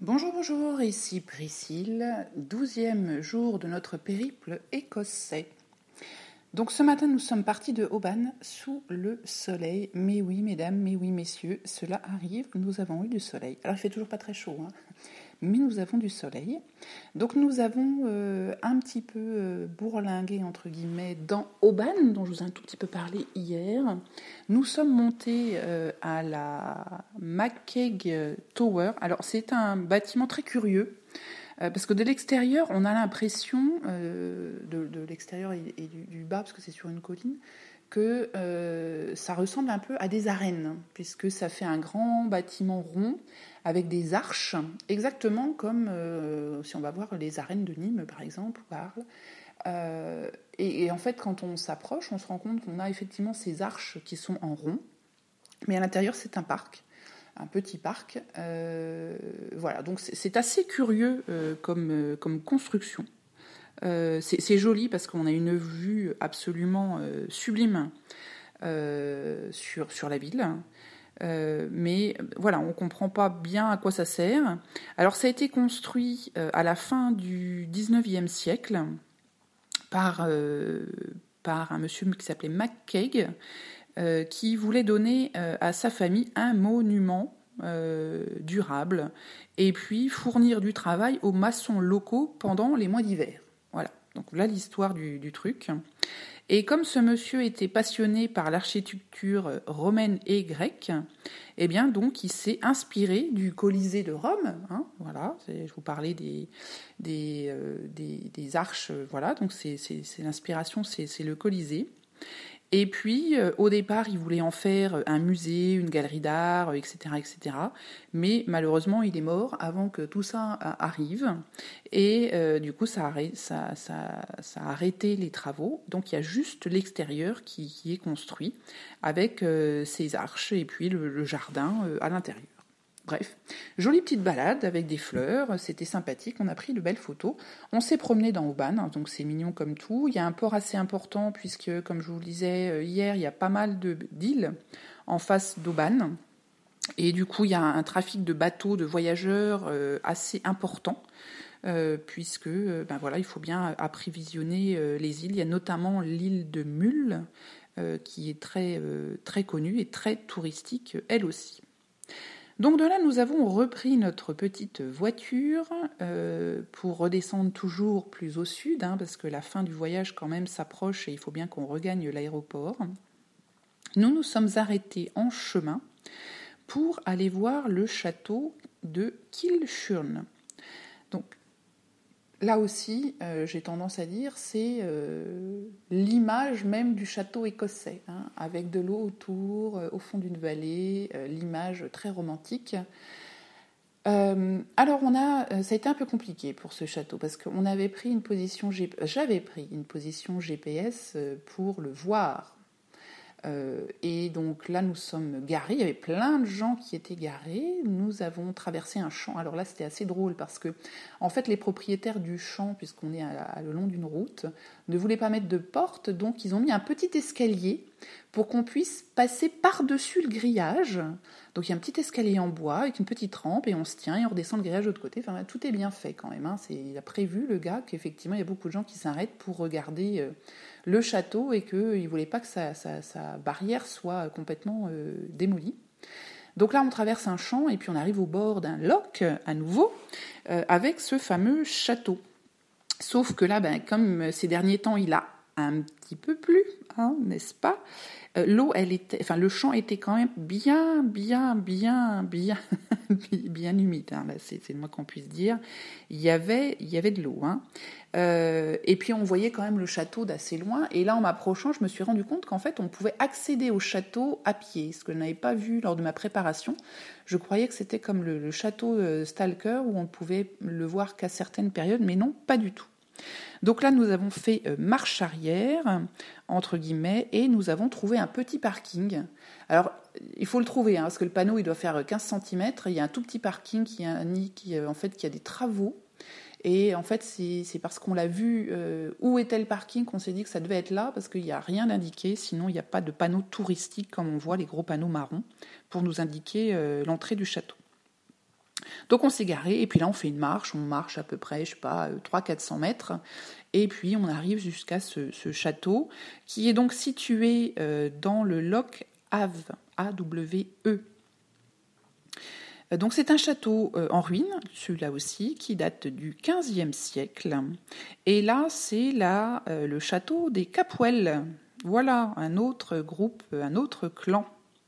Bonjour, bonjour, ici Priscille, 12e jour de notre périple écossais. Donc ce matin nous sommes partis de Oban sous le soleil. Mais oui mesdames, mais oui messieurs, cela arrive, nous avons eu du soleil. Alors il fait toujours pas très chaud, mais nous avons du soleil. Donc nous avons un petit peu bourlingué entre guillemets dans Oban, dont je vous ai un tout petit peu parlé hier. Nous sommes montés à la McKeag Tower. Alors c'est un bâtiment très curieux. Parce que de l'extérieur, on a l'impression, de l'extérieur et du bas, parce que c'est sur une colline, que ça ressemble un peu à des arènes, puisque ça fait un grand bâtiment rond avec des arches, exactement comme si on va voir les arènes de Nîmes, par exemple, ou Arles. Et en fait, quand on s'approche, on se rend compte qu'on a effectivement ces arches qui sont en rond, mais à l'intérieur, c'est un parc. Un petit parc. Voilà, donc c'est assez curieux comme construction. C'est joli parce qu'on a une vue absolument sublime sur la ville. Mais voilà, on ne comprend pas bien à quoi ça sert. Alors ça a été construit à la fin du 19e siècle par un monsieur qui s'appelait McKeag, qui voulait donner à sa famille un monument durable et puis fournir du travail aux maçons locaux pendant les mois d'hiver. Voilà, donc là l'histoire du truc. Et comme ce monsieur était passionné par l'architecture romaine et grecque, eh bien donc il s'est inspiré du Colisée de Rome. Voilà, je vous parlais des arches. Voilà, donc c'est l'inspiration, c'est le Colisée. Et puis, au départ, il voulait en faire un musée, une galerie d'art, etc., etc. Mais malheureusement, il est mort avant que tout ça arrive. Et du coup, ça a arrêté les travaux. Donc, il y a juste l'extérieur qui est construit avec ses arches et puis le jardin à l'intérieur. Bref, jolie petite balade avec des fleurs, c'était sympathique, on a pris de belles photos. On s'est promené dans Oban, donc c'est mignon comme tout. Il y a un port assez important puisque, comme je vous le disais hier, il y a pas mal d'îles en face d'Oban. Et du coup, il y a un trafic de bateaux, de voyageurs assez important. Puisque voilà, il faut bien approvisionner les îles. Il y a notamment l'île de Mull qui est très connue et très touristique elle aussi. Donc de là, nous avons repris notre petite voiture pour redescendre toujours plus au sud, parce que la fin du voyage quand même s'approche et il faut bien qu'on regagne l'aéroport. Nous nous sommes arrêtés en chemin pour aller voir le château de Kilchurn. Donc là aussi, j'ai tendance à dire, c'est l'image même du château écossais, avec de l'eau autour, au fond d'une vallée, l'image très romantique. Alors ça a été un peu compliqué pour ce château, parce qu'on avait pris j'avais pris une position GPS pour le voir. Et donc là, nous sommes garés. Il y avait plein de gens qui étaient garés. Nous avons traversé un champ. Alors là, c'était assez drôle parce que, en fait, les propriétaires du champ, puisqu'on est le long d'une route, ne voulaient pas mettre de porte. Donc, ils ont mis un petit escalier pour qu'on puisse passer par-dessus le grillage. Donc, il y a un petit escalier en bois avec une petite rampe et on se tient et on redescend le grillage de l'autre côté. Enfin, tout est bien fait quand même. Il a prévu, le gars, qu'effectivement, il y a beaucoup de gens qui s'arrêtent pour regarder le château et qu'il ne voulait pas que sa barrière soit complètement démolie. Donc là, on traverse un champ et puis on arrive au bord d'un loch à nouveau avec ce fameux château. Sauf que là, comme ces derniers temps, il a un petit peu plu, n'est-ce pas ? L'eau, le champ était quand même bien humide. Là, c'est le moins qu'on puisse dire. Il y avait de l'eau. Et puis on voyait quand même le château d'assez loin. Et là, en m'approchant, je me suis rendu compte qu'en fait, on pouvait accéder au château à pied, ce que je n'avais pas vu lors de ma préparation. Je croyais que c'était comme le château Stalker où on pouvait le voir qu'à certaines périodes, mais non, pas du tout. Donc là, nous avons fait marche arrière, entre guillemets, et nous avons trouvé un petit parking. Alors, il faut le trouver, parce que le panneau, il doit faire 15 cm. Il y a un tout petit parking qui a des travaux. Et en fait, c'est parce qu'on l'a vu où était le parking qu'on s'est dit que ça devait être là, parce qu'il n'y a rien indiqué. Sinon, il n'y a pas de panneau touristique, comme on voit les gros panneaux marrons, pour nous indiquer l'entrée du château. Donc on s'est garé, et puis là on fait une marche, on marche à peu près, je sais pas, 300-400 mètres, et puis on arrive jusqu'à ce château, qui est donc situé dans le Loch Ave, A-W-E. Donc c'est un château en ruine, celui-là aussi, qui date du XVe siècle. Et là, c'est le château des Capwell. Voilà, un autre groupe, un autre clan.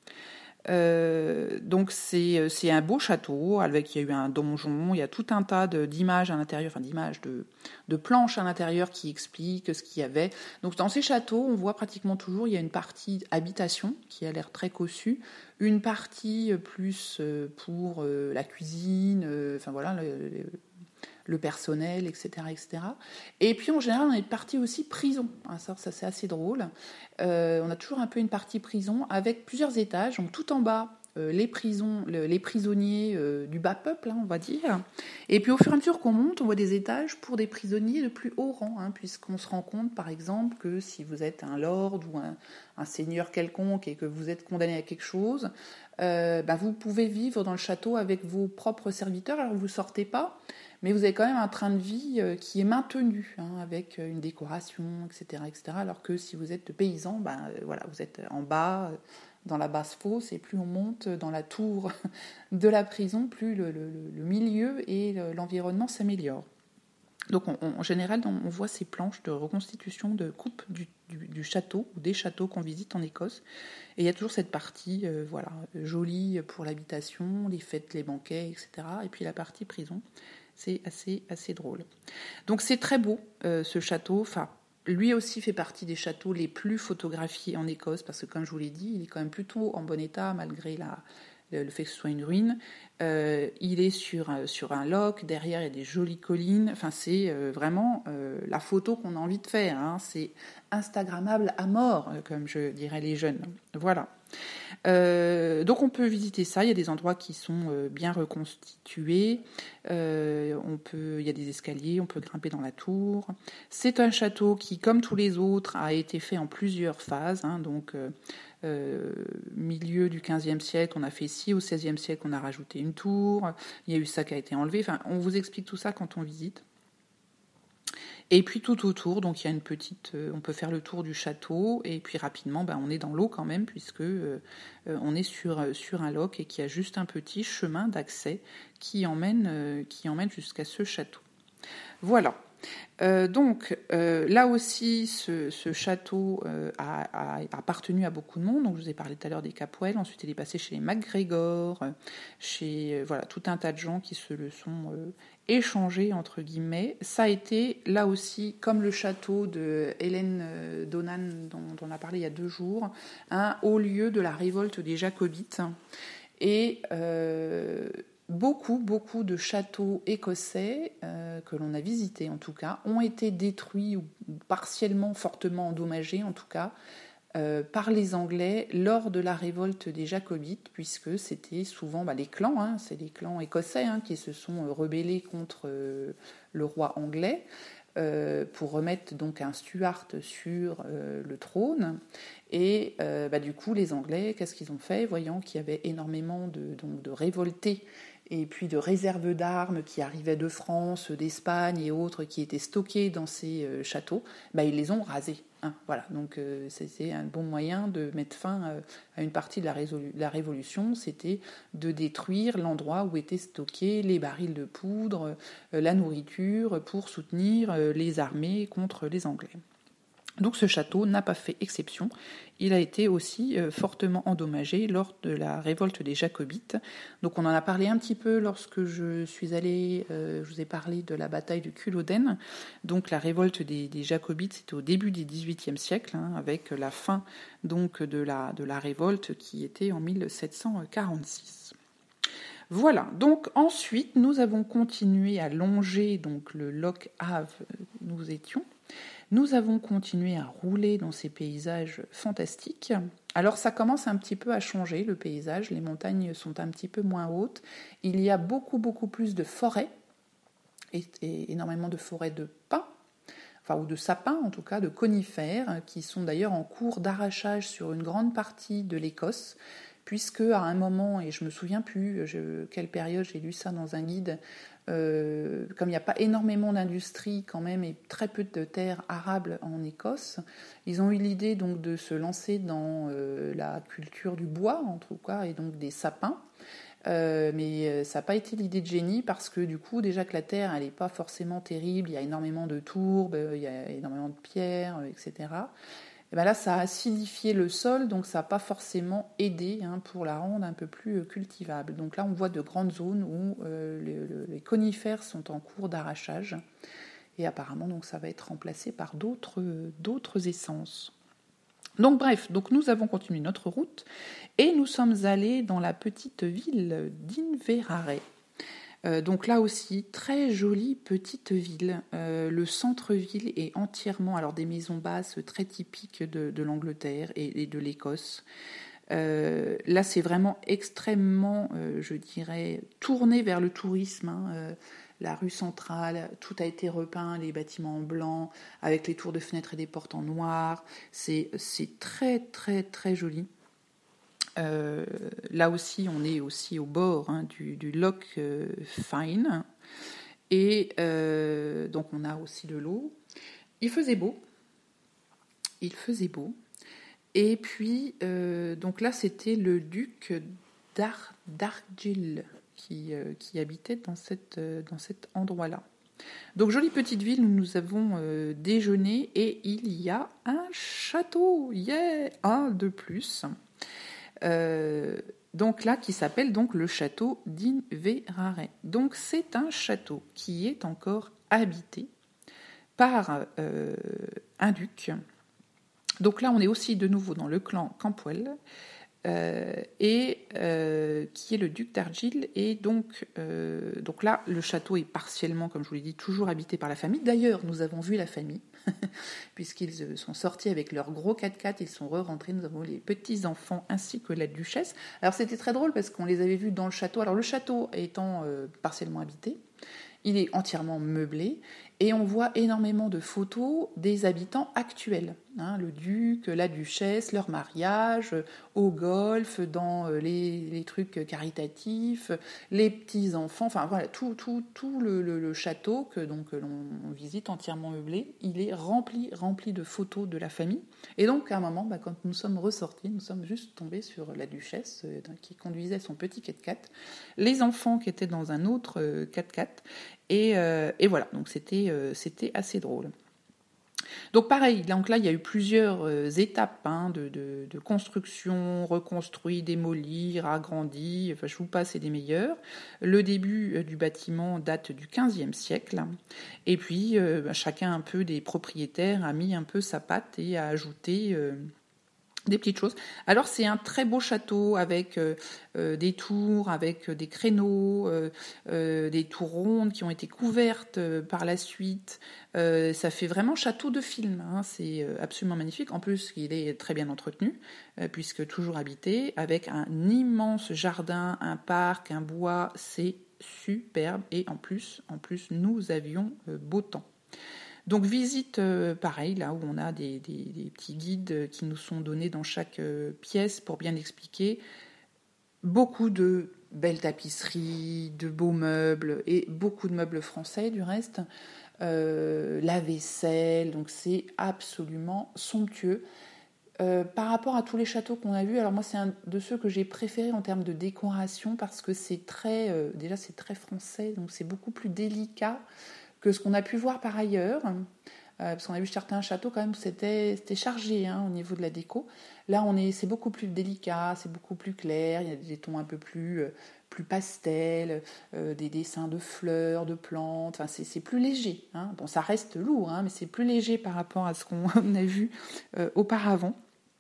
Donc c'est un beau château, il y a eu un donjon, il y a tout un tas d'images à l'intérieur, enfin d'images, de planches à l'intérieur qui expliquent ce qu'il y avait. Donc dans ces châteaux, on voit pratiquement toujours, il y a une partie habitation qui a l'air très cossue, une partie plus pour la cuisine, enfin voilà, le personnel, etc., etc. Et puis en général, on a une partie aussi prison. Ça c'est assez drôle. On a toujours un peu une partie prison avec plusieurs étages. Donc tout en bas, les prisonniers du bas peuple, on va dire. Et puis au fur et à mesure qu'on monte, on voit des étages pour des prisonniers de plus haut rang, puisqu'on se rend compte, par exemple, que si vous êtes un lord ou un seigneur quelconque et que vous êtes condamné à quelque chose, vous pouvez vivre dans le château avec vos propres serviteurs. Alors vous ne sortez pas, mais vous avez quand même un train de vie qui est maintenu, avec une décoration, etc., etc. Alors que si vous êtes paysan, voilà, vous êtes en bas, dans la basse fosse, et plus on monte dans la tour de la prison, plus le milieu et l'environnement s'améliorent. Donc en général, on voit ces planches de reconstitution, de coupe du château, ou des châteaux qu'on visite en Écosse. Et il y a toujours cette partie jolie pour l'habitation, les fêtes, les banquets, etc. Et puis la partie prison. C'est assez drôle. Donc c'est très beau, ce château. Enfin, lui aussi fait partie des châteaux les plus photographiés en Écosse, parce que comme je vous l'ai dit, il est quand même plutôt en bon état, malgré le fait que ce soit une ruine. Il est sur un loch, derrière il y a des jolies collines. Enfin, c'est vraiment la photo qu'on a envie de faire. C'est instagrammable à mort, comme je dirais les jeunes. Voilà. Donc on peut visiter ça, il y a des endroits qui sont bien reconstitués, il y a des escaliers, on peut grimper dans la tour. C'est un château qui, comme tous les autres, a été fait en plusieurs phases, donc milieu du XVe siècle, on a fait ci, au XVIe siècle, on a rajouté une tour, il y a eu ça qui a été enlevé, enfin on vous explique tout ça quand on visite. Et puis tout autour, donc il y a une petite, on peut faire le tour du château, et puis rapidement, on est dans l'eau quand même, puisque on est sur un loch et qu'il y a juste un petit chemin d'accès qui emmène jusqu'à ce château. Voilà. Donc là aussi, ce château a appartenu à beaucoup de monde. Donc je vous ai parlé tout à l'heure des Capwell. Ensuite, il est passé chez les MacGregor, chez tout un tas de gens qui se le sont échangés entre guillemets. Ça a été là aussi, comme le château de Hélène Donan dont on a parlé il y a 2 jours, un haut lieu de la révolte des Jacobites. Et beaucoup de châteaux écossais que l'on a visités en tout cas ont été détruits ou partiellement fortement endommagés en tout cas par les Anglais lors de la révolte des Jacobites, puisque c'était souvent les clans, c'est les clans écossais qui se sont rebellés contre le roi anglais pour remettre donc un Stuart sur le trône. Et du coup, les Anglais, qu'est-ce qu'ils ont fait, voyant qu'il y avait énormément de révoltés et puis de réserves d'armes qui arrivaient de France, d'Espagne et autres, qui étaient stockées dans ces châteaux, ils les ont rasés. Voilà, donc c'était un bon moyen de mettre fin à une partie de la Révolution, c'était de détruire l'endroit où étaient stockés les barils de poudre, la nourriture, pour soutenir les armées contre les Anglais. Donc ce château n'a pas fait exception. Il a été aussi fortement endommagé lors de la révolte des Jacobites. Donc on en a parlé un petit peu lorsque je suis allée, je vous ai parlé de la bataille de Culloden. Donc la révolte des Jacobites, c'était au début du XVIIIe siècle, avec la fin donc de la révolte qui était en 1746. Voilà, donc ensuite nous avons continué à longer donc le Loch Ave où nous étions. Nous avons continué à rouler dans ces paysages fantastiques. Alors ça commence un petit peu à changer le paysage, les montagnes sont un petit peu moins hautes. Il y a beaucoup plus de forêts, et énormément de forêts de pins, ou de sapins en tout cas, de conifères, qui sont d'ailleurs en cours d'arrachage sur une grande partie de l'Écosse, puisque à un moment, et je me souviens plus quelle période j'ai lu ça dans un guide, comme il n'y a pas énormément d'industrie quand même et très peu de terres arables en Écosse, ils ont eu l'idée donc de se lancer dans la culture du bois en tout cas et donc des sapins. Mais ça n'a pas été l'idée de génie parce que du coup déjà que la terre elle n'est pas forcément terrible, il y a énormément de tourbes, il y a énormément de pierres, etc. Et ben là ça a acidifié le sol, donc ça n'a pas forcément aidé pour la rendre un peu plus cultivable. Donc là on voit de grandes zones où les conifères sont en cours d'arrachage et apparemment donc ça va être remplacé par d'autres essences. Donc bref, donc nous avons continué notre route et nous sommes allés dans la petite ville d'Inverare. Donc là aussi, très jolie petite ville. Le centre-ville est entièrement, alors des maisons basses très typiques de l'Angleterre et de l'Écosse. Là, c'est vraiment extrêmement, je dirais, tourné vers le tourisme. La rue centrale, tout a été repeint, les bâtiments en blanc, avec les tours de fenêtres et des portes en noir. C'est très, très, très joli. Là aussi, on est aussi au bord du Loch Fyne. Et donc, on a aussi de l'eau. Il faisait beau. Et puis, donc là, c'était le duc d'Argyll qui habitait dans cet endroit-là. Donc, jolie petite ville où nous avons déjeuné et il y a un château, un de plus. Donc là, qui s'appelle donc le château d'Inverare. Donc, c'est un château qui est encore habité par un duc. Donc là, on est aussi de nouveau dans le clan Campwell, qui est le duc d'Argyll. Et donc là, le château est partiellement, comme je vous l'ai dit, toujours habité par la famille. D'ailleurs, nous avons vu la famille, puisqu'ils sont sortis avec leur gros 4x4, ils sont re-rentrés. Nous avons les petits-enfants ainsi que la duchesse. Alors c'était très drôle parce qu'on les avait vus dans le château. Alors le château étant partiellement habité, il est entièrement meublé et on voit énormément de photos des habitants actuels. Le duc, la duchesse, leur mariage, au golf, dans les trucs caritatifs, les petits-enfants, enfin voilà, tout le château que l'on visite entièrement meublé, il est rempli de photos de la famille. Et donc à un moment, quand nous sommes ressortis, nous sommes juste tombés sur la duchesse qui conduisait son petit 4x4, les enfants qui étaient dans un autre 4x4, et voilà, donc c'était assez drôle. Donc pareil, donc là il y a eu plusieurs étapes de construction, reconstruit, démolir, agrandi, enfin je vous passe les meilleurs. Le début du bâtiment date du XVe siècle, et puis chacun un peu des propriétaires a mis un peu sa patte et a ajouté des petites choses. Alors c'est un très beau château avec des tours, avec des créneaux, des tours rondes qui ont été couvertes par la suite. Ça fait vraiment château de film. C'est absolument magnifique. En plus, il est très bien entretenu puisque toujours habité, avec un immense jardin, un parc, un bois. C'est superbe et en plus nous avions beau temps. Donc visite pareil, là où on a des petits guides qui nous sont donnés dans chaque pièce pour bien expliquer. Beaucoup de belles tapisseries, de beaux meubles et beaucoup de meubles français du reste. La vaisselle, donc c'est absolument somptueux. Par rapport à tous les châteaux qu'on a vus, alors moi c'est un de ceux que j'ai préférés en termes de décoration parce que c'est déjà c'est très français, donc c'est beaucoup plus délicat que ce qu'on a pu voir par ailleurs, parce qu'on a vu certains châteaux quand même, c'était chargé au niveau de la déco. Là, c'est beaucoup plus délicat, c'est beaucoup plus clair, il y a des tons un peu plus pastel, des dessins de fleurs, de plantes, enfin, c'est plus léger. Bon, ça reste lourd, mais c'est plus léger par rapport à ce qu'on a vu auparavant.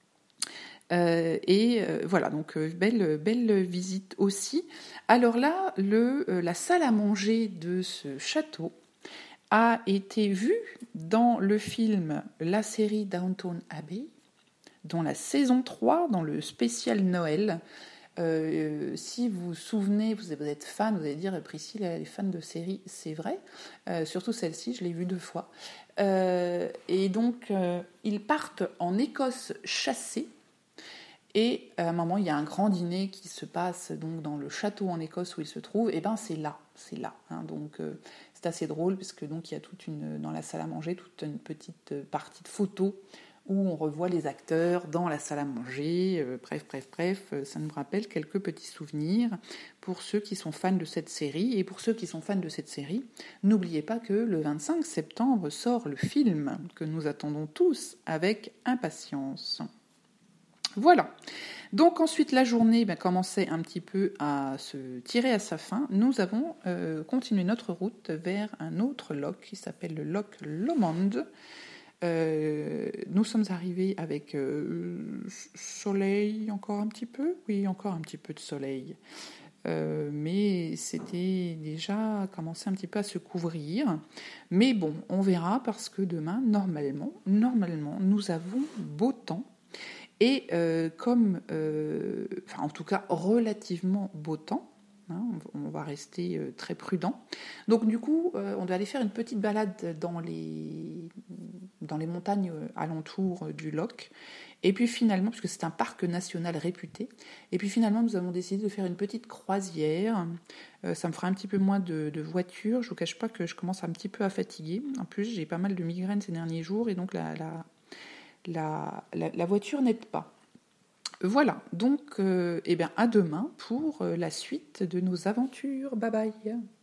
Voilà, donc belle visite aussi. Alors là, la salle à manger de ce château a été vue dans le film, la série Downton Abbey, dans la saison 3, dans le spécial Noël. Si vous vous souvenez, vous êtes fan, vous allez dire, Priscille, elle est fan de séries, c'est vrai. Surtout celle-ci, je l'ai vue 2 fois. Et donc, ils partent en Écosse chasser. Et à un moment, il y a un grand dîner qui se passe donc dans le château en Écosse où il se trouve. Et ben c'est là. Hein. Donc c'est assez drôle parce que donc il y a dans la salle à manger toute une petite partie de photos où on revoit les acteurs dans la salle à manger. Bref, ça nous rappelle quelques petits souvenirs pour ceux qui sont fans de cette série. Et pour ceux qui sont fans de cette série, n'oubliez pas que le 25 septembre sort le film que nous attendons tous avec impatience. Voilà. Donc ensuite, la journée commençait un petit peu à se tirer à sa fin. Nous avons continué notre route vers un autre loch qui s'appelle le loch Lomond. Nous sommes arrivés avec soleil encore un petit peu. Oui, encore un petit peu de soleil. Mais c'était déjà commencé un petit peu à se couvrir. Mais bon, on verra parce que demain, normalement, nous avons beau temps. Et en tout cas relativement beau temps, hein, on va rester très prudent. Donc du coup, on doit aller faire une petite balade dans les montagnes alentours du loch. Et puis finalement, puisque c'est un parc national réputé, et puis finalement nous avons décidé de faire une petite croisière. Ça me fera un petit peu moins de voiture. Je vous cache pas que je commence un petit peu à fatiguer. En plus, j'ai pas mal de migraines ces derniers jours, et donc la voiture n'aide pas. Voilà, donc à demain pour la suite de nos aventures. Bye bye.